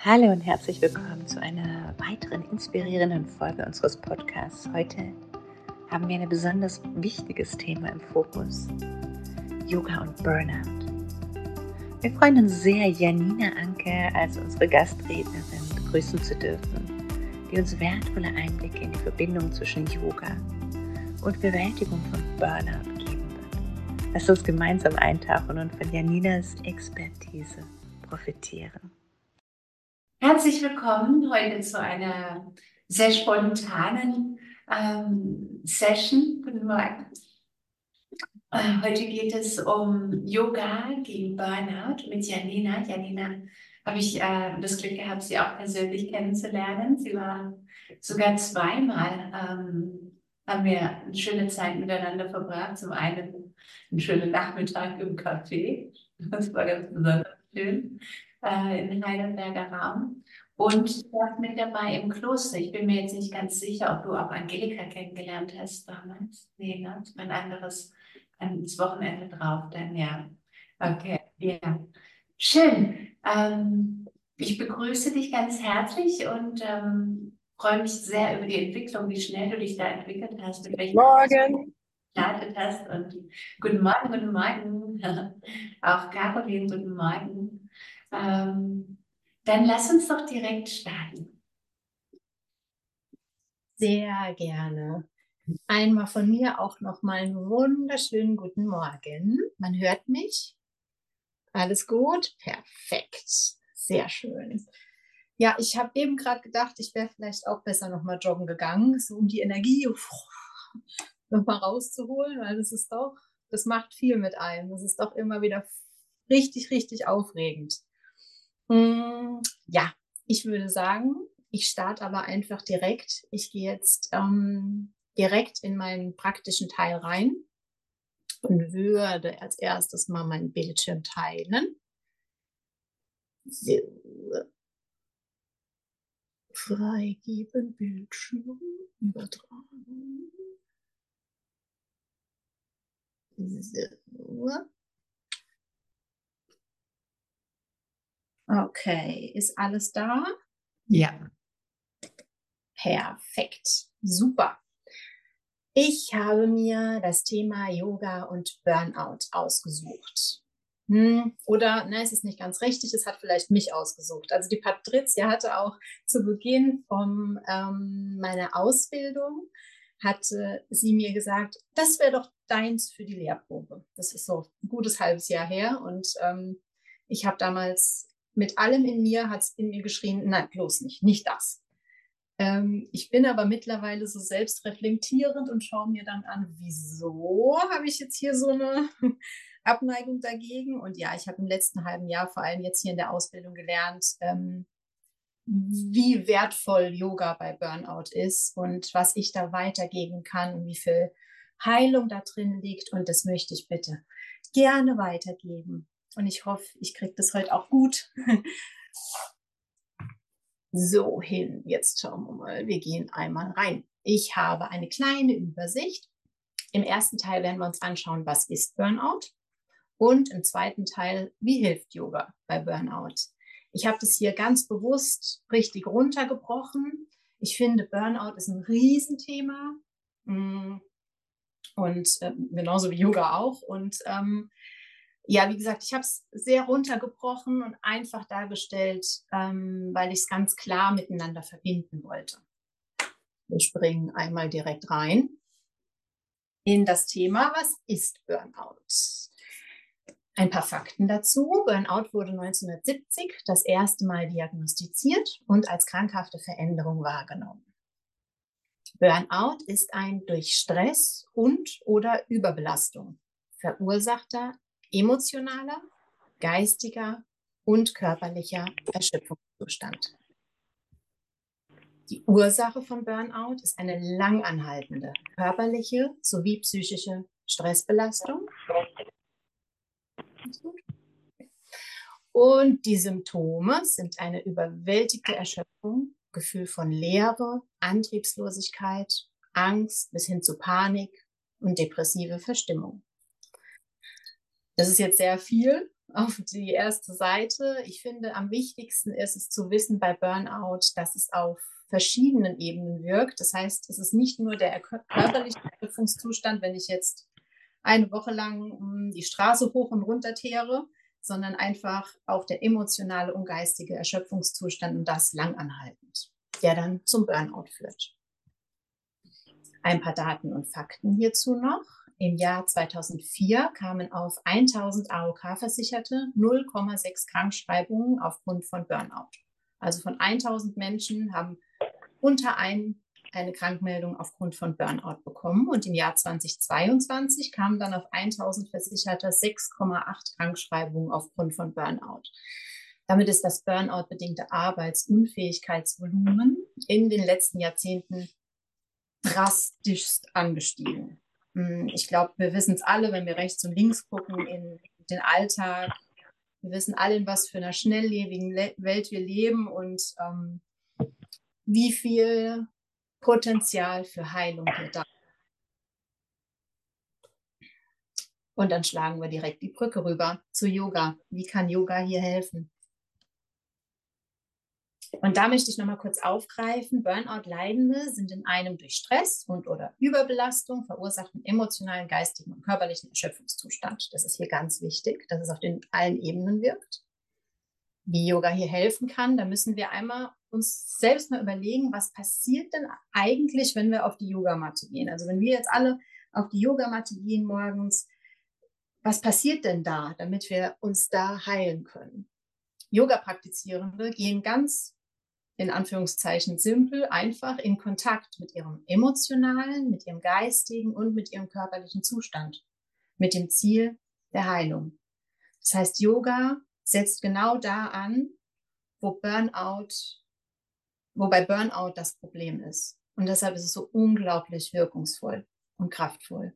Hallo und herzlich willkommen zu einer weiteren inspirierenden Folge unseres Podcasts. Heute haben wir ein besonders wichtiges Thema im Fokus: Yoga und Burnout. Wir freuen uns sehr, Janina Anke als unsere Gastrednerin begrüßen zu dürfen, die uns wertvolle Einblicke in die Verbindung zwischen Yoga und Bewältigung von Burnout geben wird. Lasst uns gemeinsam eintauchen und von Janinas Expertise profitieren. Herzlich willkommen heute zu einer sehr spontanen Session. Guten Morgen. Heute geht es um Yoga gegen Burnout mit Janina. Janina habe ich das Glück gehabt, sie auch persönlich kennenzulernen. Sie war sogar zweimal, haben wir eine schöne Zeit miteinander verbracht. Zum einen einen schönen Nachmittag im Café. Das war ganz besonders schön in Heidelberger Raum. Und du warst mit dabei im Kloster. Ich bin mir jetzt nicht ganz sicher, ob du auch Angelika kennengelernt hast damals. Nee, ne? Ein anderes, ans Wochenende drauf, dann ja. Okay, ja. Schön. Ich begrüße dich ganz herzlich und freue mich sehr über die Entwicklung, wie schnell du dich da entwickelt hast, mit welchem Morgen! gestartet hast. Und guten Morgen, guten Morgen. Auch Caroline, guten Morgen. Dann lass uns doch direkt starten. Sehr gerne. Einmal von mir auch noch mal einen wunderschönen guten Morgen. Man hört mich? Alles gut? Perfekt. Sehr schön. Ja, ich habe eben gerade gedacht, ich wäre vielleicht auch besser noch mal joggen gegangen, so um die Energie noch mal rauszuholen, weil das macht viel mit einem. Das ist doch immer wieder richtig, richtig aufregend. Ja, ich würde sagen, ich starte aber einfach direkt. Ich gehe jetzt direkt in meinen praktischen Teil rein und würde als erstes mal meinen Bildschirm teilen. So. Freigeben, Bildschirm, übertragen. So. Okay, ist alles da? Ja. Perfekt, super. Ich habe mir das Thema Yoga und Burnout ausgesucht. Oder, es ist nicht ganz richtig, es hat vielleicht mich ausgesucht. Also die Patricia hatte auch zu Beginn von meiner Ausbildung, hatte sie mir gesagt, das wäre doch deins für die Lehrprobe. Das ist so ein gutes halbes Jahr her und ich habe damals mit allem in mir, hat es in mir geschrien, nein, bloß nicht, nicht das. Ich bin aber mittlerweile so selbstreflektierend und schaue mir dann an, wieso habe ich jetzt hier so eine Abneigung dagegen? Und ja, ich habe im letzten halben Jahr, vor allem jetzt hier in der Ausbildung gelernt, wie wertvoll Yoga bei Burnout ist und was ich da weitergeben kann und wie viel Heilung da drin liegt. Und das möchte ich bitte gerne weitergeben. Und ich hoffe, ich kriege das heute auch gut. So, jetzt schauen wir mal, wir gehen einmal rein. Ich habe eine kleine Übersicht. Im ersten Teil werden wir uns anschauen, was ist Burnout? Und im zweiten Teil, wie hilft Yoga bei Burnout? Ich habe das hier ganz bewusst richtig runtergebrochen. Ich finde, Burnout ist ein Riesenthema. Und genauso wie Yoga auch. Und ja, wie gesagt, ich habe es sehr runtergebrochen und einfach dargestellt, weil ich es ganz klar miteinander verbinden wollte. Wir springen einmal direkt rein in das Thema, was ist Burnout? Ein paar Fakten dazu. Burnout wurde 1970 das erste Mal diagnostiziert und als krankhafte Veränderung wahrgenommen. Burnout ist ein durch Stress und/oder Überbelastung verursachter emotionaler, geistiger und körperlicher Erschöpfungszustand. Die Ursache von Burnout ist eine langanhaltende körperliche sowie psychische Stressbelastung. Und die Symptome sind eine überwältigte Erschöpfung, Gefühl von Leere, Antriebslosigkeit, Angst bis hin zu Panik und depressive Verstimmung. Das ist jetzt sehr viel, auf die erste Seite. Ich finde, am wichtigsten ist es zu wissen bei Burnout, dass es auf verschiedenen Ebenen wirkt. Das heißt, es ist nicht nur der körperliche Erschöpfungszustand, wenn ich jetzt eine Woche lang die Straße hoch und runter teere, sondern einfach auch der emotionale und geistige Erschöpfungszustand und das langanhaltend, der dann zum Burnout führt. Ein paar Daten und Fakten hierzu noch. Im Jahr 2004 kamen auf 1000 AOK-Versicherte 0,6 Krankschreibungen aufgrund von Burnout. Also von 1000 Menschen haben unter eine Krankmeldung aufgrund von Burnout bekommen. Und im Jahr 2022 kamen dann auf 1000 Versicherte 6,8 Krankschreibungen aufgrund von Burnout. Damit ist das Burnout-bedingte Arbeitsunfähigkeitsvolumen in den letzten Jahrzehnten drastischst angestiegen. Ich glaube, wir wissen es alle, wenn wir rechts und links gucken in den Alltag. Wir wissen alle, in was für einer schnelllebigen Welt wir leben und wie viel Potenzial für Heilung hier da ist. Und dann schlagen wir direkt die Brücke rüber zu Yoga. Wie kann Yoga hier helfen? Und da möchte ich nochmal kurz aufgreifen. Burnout-Leidende sind in einem durch Stress und/oder Überbelastung verursachten emotionalen, geistigen und körperlichen Erschöpfungszustand. Das ist hier ganz wichtig, dass es auf allen Ebenen wirkt. Wie Yoga hier helfen kann, da müssen wir einmal uns selbst mal überlegen, was passiert denn eigentlich, wenn wir auf die Yogamatte gehen? Also wenn wir jetzt alle auf die Yogamatte gehen morgens, was passiert denn da, damit wir uns da heilen können? Yoga-Praktizierende gehen ganz in Anführungszeichen simpel, einfach in Kontakt mit ihrem emotionalen, mit ihrem geistigen und mit ihrem körperlichen Zustand, mit dem Ziel der Heilung. Das heißt, Yoga setzt genau da an, wo bei Burnout das Problem ist. Und deshalb ist es so unglaublich wirkungsvoll und kraftvoll.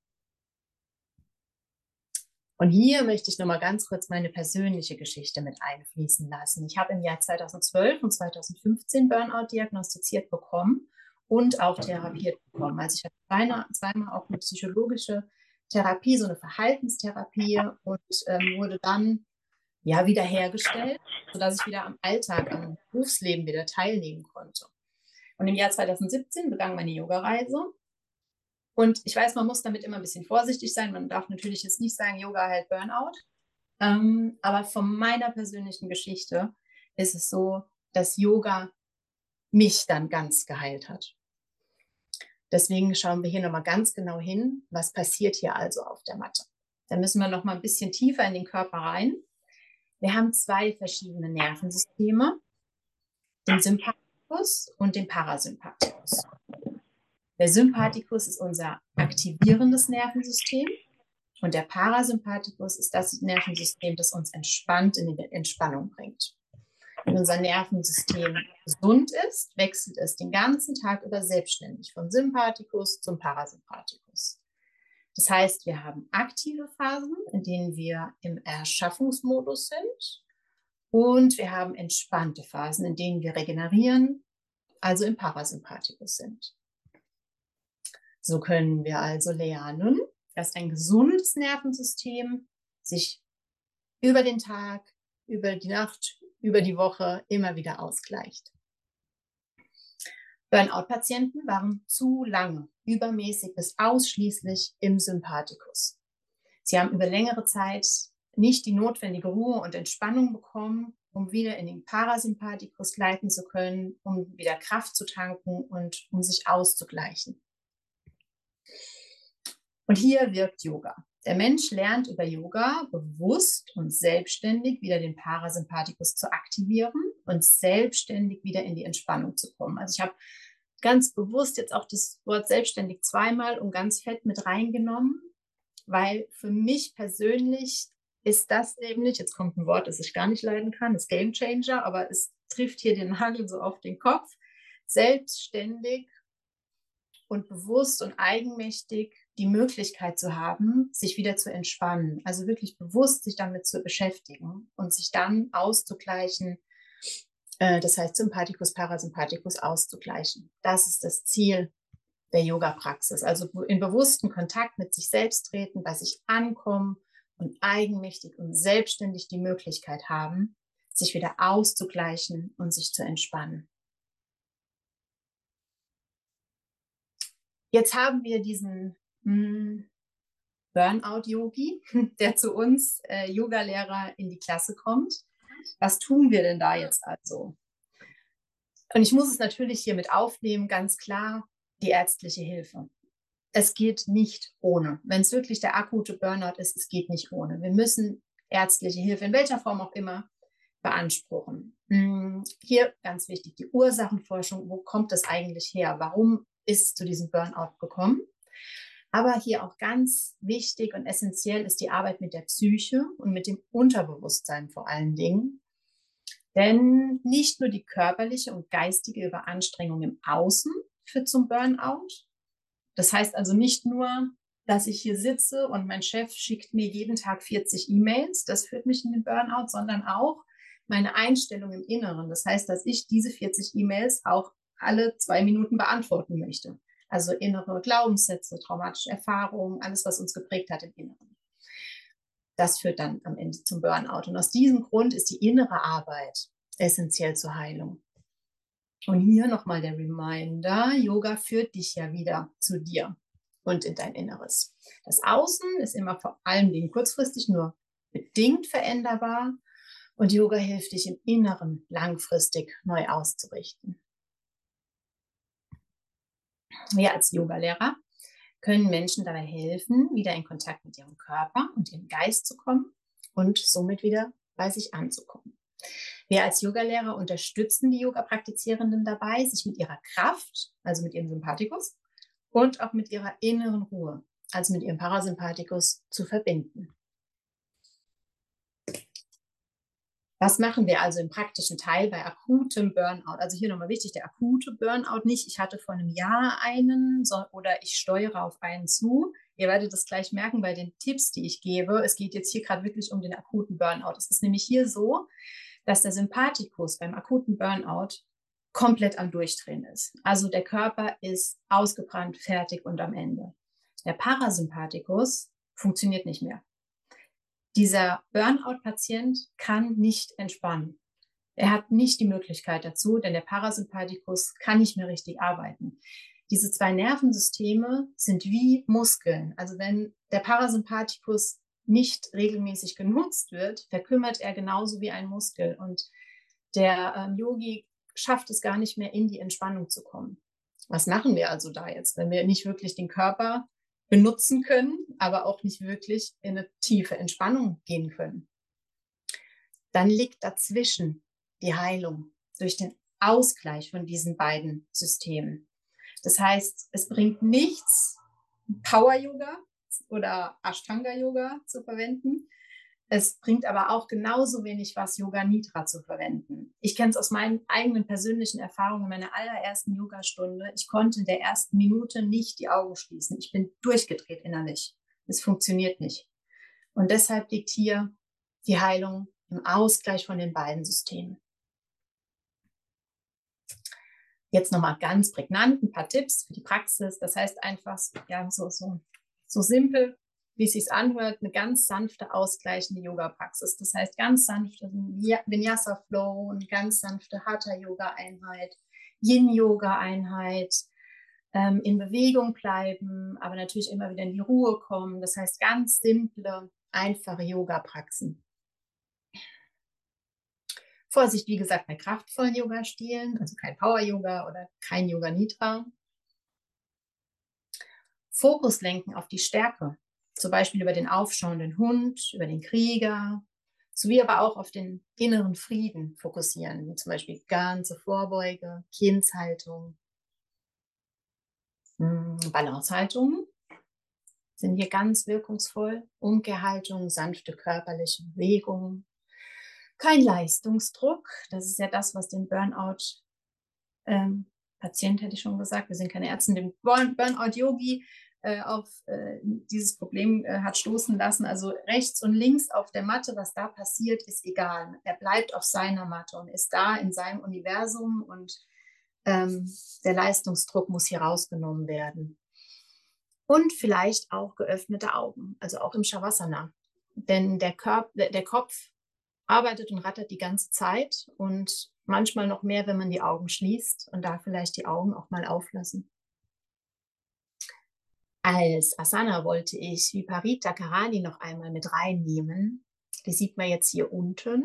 Und hier möchte ich nochmal ganz kurz meine persönliche Geschichte mit einfließen lassen. Ich habe im Jahr 2012 und 2015 Burnout diagnostiziert bekommen und auch therapiert bekommen. Also ich hatte zweimal auch eine psychologische Therapie, so eine Verhaltenstherapie und wurde dann wiederhergestellt, sodass ich wieder am Alltag, am Berufsleben wieder teilnehmen konnte. Und im Jahr 2017 begann meine Yoga-Reise. Und ich weiß, man muss damit immer ein bisschen vorsichtig sein. Man darf natürlich jetzt nicht sagen, Yoga heilt Burnout. Aber von meiner persönlichen Geschichte ist es so, dass Yoga mich dann ganz geheilt hat. Deswegen schauen wir hier nochmal ganz genau hin, was passiert hier also auf der Matte. Da müssen wir nochmal ein bisschen tiefer in den Körper rein. Wir haben zwei verschiedene Nervensysteme, den Sympathikus und den Parasympathikus. Der Sympathikus ist unser aktivierendes Nervensystem und der Parasympathikus ist das Nervensystem, das uns entspannt in die Entspannung bringt. Wenn unser Nervensystem gesund ist, wechselt es den ganzen Tag über selbstständig vom Sympathikus zum Parasympathikus. Das heißt, wir haben aktive Phasen, in denen wir im Erschaffungsmodus sind und wir haben entspannte Phasen, in denen wir regenerieren, also im Parasympathikus sind. So können wir also lernen, dass ein gesundes Nervensystem sich über den Tag, über die Nacht, über die Woche immer wieder ausgleicht. Burnout-Patienten waren zu lange übermäßig bis ausschließlich im Sympathikus. Sie haben über längere Zeit nicht die notwendige Ruhe und Entspannung bekommen, um wieder in den Parasympathikus gleiten zu können, um wieder Kraft zu tanken und um sich auszugleichen. Und hier wirkt Yoga. Der Mensch lernt über Yoga bewusst und selbstständig wieder den Parasympathikus zu aktivieren und selbstständig wieder in die Entspannung zu kommen. Also ich habe ganz bewusst jetzt auch das Wort selbstständig zweimal und ganz fett mit reingenommen, weil für mich persönlich ist das nämlich, jetzt kommt ein Wort, das ich gar nicht leiden kann, ist Game Changer, aber es trifft hier den Nagel so auf den Kopf. Selbstständig und bewusst und eigenmächtig die Möglichkeit zu haben, sich wieder zu entspannen. Also wirklich bewusst sich damit zu beschäftigen und sich dann auszugleichen, das heißt Sympathikus, Parasympathikus auszugleichen. Das ist das Ziel der Yoga-Praxis. Also in bewussten Kontakt mit sich selbst treten, bei sich ankommen und eigenmächtig und selbstständig die Möglichkeit haben, sich wieder auszugleichen und sich zu entspannen. Jetzt haben wir diesen Burnout-Yogi, der zu uns Yoga-Lehrer in die Klasse kommt. Was tun wir denn da jetzt also? Und ich muss es natürlich hier mit aufnehmen, ganz klar, die ärztliche Hilfe. Es geht nicht ohne. Wenn es wirklich der akute Burnout ist, es geht nicht ohne. Wir müssen ärztliche Hilfe, in welcher Form auch immer, beanspruchen. Hier ganz wichtig, die Ursachenforschung, wo kommt es eigentlich her? Warum ist es zu diesem Burnout gekommen? Aber hier auch ganz wichtig und essentiell ist die Arbeit mit der Psyche und mit dem Unterbewusstsein vor allen Dingen. Denn nicht nur die körperliche und geistige Überanstrengung im Außen führt zum Burnout. Das heißt also nicht nur, dass ich hier sitze und mein Chef schickt mir jeden Tag 40 E-Mails, das führt mich in den Burnout, sondern auch meine Einstellung im Inneren. Das heißt, dass ich diese 40 E-Mails auch alle 2 Minuten beantworten möchte. Also innere Glaubenssätze, traumatische Erfahrungen, alles, was uns geprägt hat im Inneren. Das führt dann am Ende zum Burnout. Und aus diesem Grund ist die innere Arbeit essentiell zur Heilung. Und hier nochmal der Reminder, Yoga führt dich ja wieder zu dir und in dein Inneres. Das Außen ist immer vor allen Dingen kurzfristig nur bedingt veränderbar und Yoga hilft dich im Inneren langfristig neu auszurichten. Wir als Yogalehrer können Menschen dabei helfen, wieder in Kontakt mit ihrem Körper und ihrem Geist zu kommen und somit wieder bei sich anzukommen. Wir als Yogalehrer unterstützen die Yoga-Praktizierenden dabei, sich mit ihrer Kraft, also mit ihrem Sympathikus, und auch mit ihrer inneren Ruhe, also mit ihrem Parasympathikus, zu verbinden. Was machen wir also im praktischen Teil bei akutem Burnout? Also hier nochmal wichtig, der akute Burnout nicht, ich hatte vor einem Jahr einen oder ich steuere auf einen zu. Ihr werdet das gleich merken bei den Tipps, die ich gebe. Es geht jetzt hier gerade wirklich um den akuten Burnout. Es ist nämlich hier so, dass der Sympathikus beim akuten Burnout komplett am Durchdrehen ist. Also der Körper ist ausgebrannt, fertig und am Ende. Der Parasympathikus funktioniert nicht mehr. Dieser Burnout-Patient kann nicht entspannen. Er hat nicht die Möglichkeit dazu, denn der Parasympathikus kann nicht mehr richtig arbeiten. Diese 2 Nervensysteme sind wie Muskeln. Also wenn der Parasympathikus nicht regelmäßig genutzt wird, verkümmert er genauso wie ein Muskel. Und der Yogi schafft es gar nicht mehr, in die Entspannung zu kommen. Was machen wir also da jetzt, wenn wir nicht wirklich den Körper benutzen können, aber auch nicht wirklich in eine tiefe Entspannung gehen können? Dann liegt dazwischen die Heilung durch den Ausgleich von diesen beiden Systemen. Das heißt, es bringt nichts, Power-Yoga oder Ashtanga-Yoga zu verwenden. Es bringt aber auch genauso wenig was, Yoga Nidra zu verwenden. Ich kenne es aus meinen eigenen persönlichen Erfahrungen in meiner allerersten Yogastunde. Ich konnte in der ersten Minute nicht die Augen schließen. Ich bin durchgedreht innerlich. Es funktioniert nicht. Und deshalb liegt hier die Heilung im Ausgleich von den beiden Systemen. Jetzt nochmal ganz prägnant ein paar Tipps für die Praxis. Das heißt einfach ja, so simpel, wie es sich anhört, eine ganz sanfte, ausgleichende Yoga-Praxis. Das heißt ganz sanfte Vinyasa-Flow, eine ganz sanfte Hatha-Yoga-Einheit, Yin-Yoga-Einheit, in Bewegung bleiben, aber natürlich immer wieder in die Ruhe kommen. Das heißt ganz simple, einfache Yoga-Praxen. Vorsicht, wie gesagt, bei kraftvollen Yoga-Stilen, also kein Power-Yoga oder kein Yoga Nidra. Fokus lenken auf die Stärke, zum Beispiel über den aufschauenden Hund, über den Krieger, sowie aber auch auf den inneren Frieden fokussieren, wie zum Beispiel ganze Vorbeuge, Kindshaltung, Balancehaltungen sind hier ganz wirkungsvoll, Umkehrhaltung, sanfte körperliche Bewegung. Kein Leistungsdruck, das ist ja das, was den Burnout-Patient, hätte ich schon gesagt, wir sind keine Ärzte, den Burnout-Yogi auf dieses Problem hat stoßen lassen. Also rechts und links auf der Matte, was da passiert, ist egal. Er bleibt auf seiner Matte und ist da in seinem Universum und der Leistungsdruck muss hier rausgenommen werden. Und vielleicht auch geöffnete Augen, also auch im Shavasana. Denn der Kopf arbeitet und rattert die ganze Zeit und manchmal noch mehr, wenn man die Augen schließt und da vielleicht die Augen auch mal auflassen. Als Asana wollte ich Viparita Karani noch einmal mit reinnehmen. Die sieht man jetzt hier unten.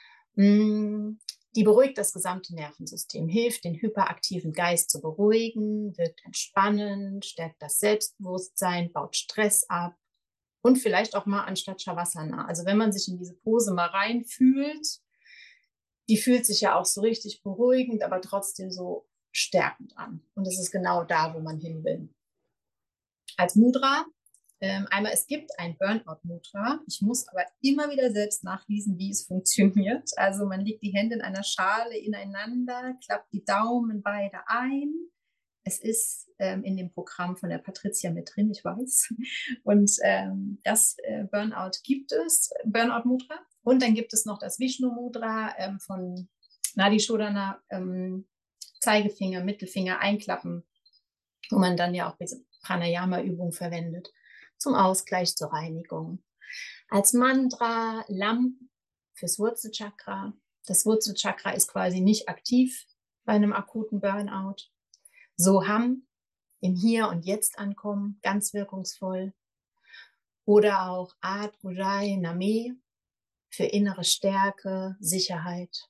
Die beruhigt das gesamte Nervensystem, hilft, den hyperaktiven Geist zu beruhigen, wirkt entspannend, stärkt das Selbstbewusstsein, baut Stress ab und vielleicht auch mal anstatt Shavasana. Also wenn man sich in diese Pose mal reinfühlt, die fühlt sich ja auch so richtig beruhigend, aber trotzdem so stärkend an. Und das ist genau da, wo man hin will. Als Mudra, einmal, es gibt ein Burnout-Mudra. Ich muss aber immer wieder selbst nachlesen, wie es funktioniert. Also man legt die Hände in einer Schale ineinander, klappt die Daumen beide ein. Es ist in dem Programm von der Patricia mit drin, ich weiß. Und das Burnout gibt es, Burnout-Mudra. Und dann gibt es noch das Vishnu-Mudra von Nadi Shodhana, Zeigefinger, Mittelfinger einklappen, wo man dann ja auch diese Pranayama-Übung verwendet, zum Ausgleich, zur Reinigung. Als Mantra Lam fürs Wurzelchakra. Das Wurzelchakra ist quasi nicht aktiv bei einem akuten Burnout. Soham, im Hier und Jetzt ankommen, ganz wirkungsvoll. Oder auch Ad Ujjayi Name für innere Stärke, Sicherheit.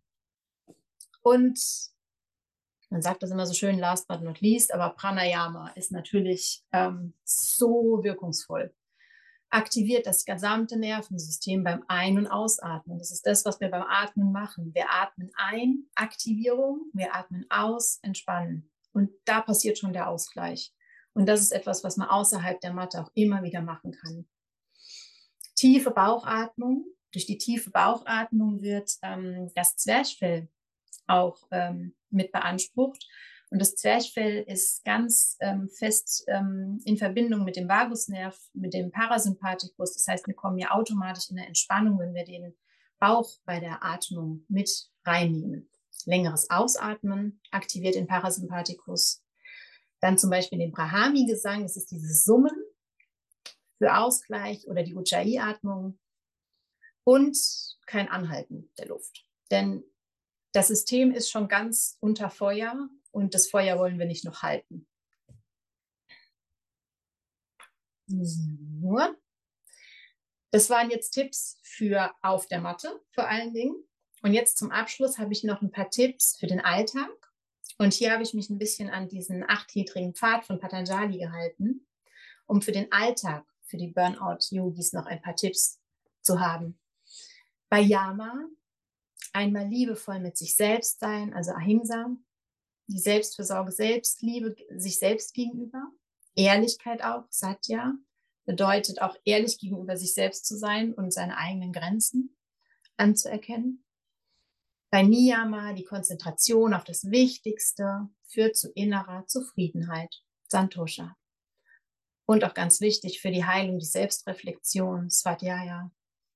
Und man sagt das immer so schön, last but not least, aber Pranayama ist natürlich so wirkungsvoll. Aktiviert das gesamte Nervensystem beim Ein- und Ausatmen. Das ist das, was wir beim Atmen machen. Wir atmen ein, Aktivierung, wir atmen aus, entspannen. Und da passiert schon der Ausgleich. Und das ist etwas, was man außerhalb der Matte auch immer wieder machen kann. Tiefe Bauchatmung. Durch die tiefe Bauchatmung wird das Zwerchfell auch mit beansprucht. Und das Zwerchfell ist ganz fest in Verbindung mit dem Vagusnerv, mit dem Parasympathikus. Das heißt, wir kommen ja automatisch in eine Entspannung, wenn wir den Bauch bei der Atmung mit reinnehmen. Längeres Ausatmen aktiviert den Parasympathikus. Dann zum Beispiel den Brahmi-Gesang, das ist dieses Summen für Ausgleich, oder die Ujjayi-Atmung. Und kein Anhalten der Luft. Denn das System ist schon ganz unter Feuer und das Feuer wollen wir nicht noch halten. So. Das waren jetzt Tipps für auf der Matte vor allen Dingen. Und jetzt zum Abschluss habe ich noch ein paar Tipps für den Alltag. Und hier habe ich mich ein bisschen an diesen 8-gliedrigen Pfad von Patanjali gehalten, um für den Alltag, für die Burnout-Yogis noch ein paar Tipps zu haben. Bei Yama einmal liebevoll mit sich selbst sein, also Ahimsa, die Selbstfürsorge, Selbstliebe sich selbst gegenüber. Ehrlichkeit auch, Satya, bedeutet auch ehrlich gegenüber sich selbst zu sein und seine eigenen Grenzen anzuerkennen. Bei Niyama die Konzentration auf das Wichtigste führt zu innerer Zufriedenheit, Santosha. Und auch ganz wichtig für die Heilung, die Selbstreflexion, Svadhyaya.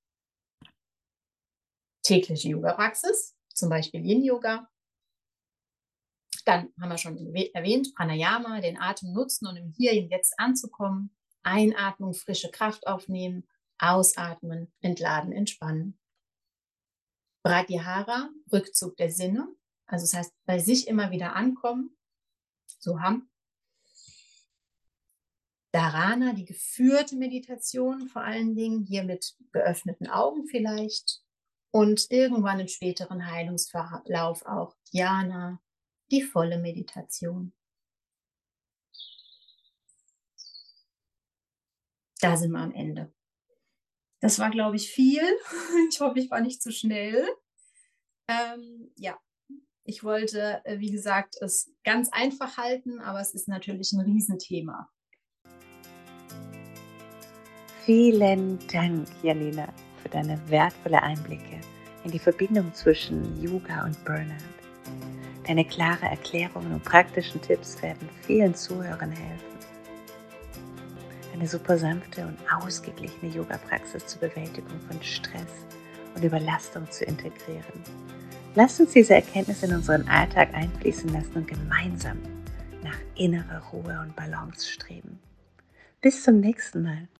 Tägliche Yoga-Praxis, zum Beispiel Yin-Yoga. Dann haben wir schon erwähnt, Pranayama, den Atem nutzen, um im Hier und Jetzt anzukommen. Einatmung, frische Kraft aufnehmen, ausatmen, entladen, entspannen. Pratyahara, Rückzug der Sinne, also das heißt, bei sich immer wieder ankommen, Soham. Dharana, die geführte Meditation, vor allen Dingen hier mit geöffneten Augen vielleicht. Und irgendwann im späteren Heilungsverlauf auch Dhyana, die volle Meditation. Da sind wir am Ende. Das war, glaube ich, viel. Ich hoffe, ich war nicht zu schnell. Ja, ich wollte, wie gesagt, es ganz einfach halten, aber es ist natürlich ein Riesenthema. Vielen Dank, Jelena, für deine wertvollen Einblicke in die Verbindung zwischen Yoga und Burnout. Deine klare Erklärungen und praktischen Tipps werden vielen Zuhörern helfen, eine super sanfte und ausgeglichene Yoga-Praxis zur Bewältigung von Stress und Überlastung zu integrieren. Lasst uns diese Erkenntnisse in unseren Alltag einfließen lassen und gemeinsam nach innerer Ruhe und Balance streben. Bis zum nächsten Mal.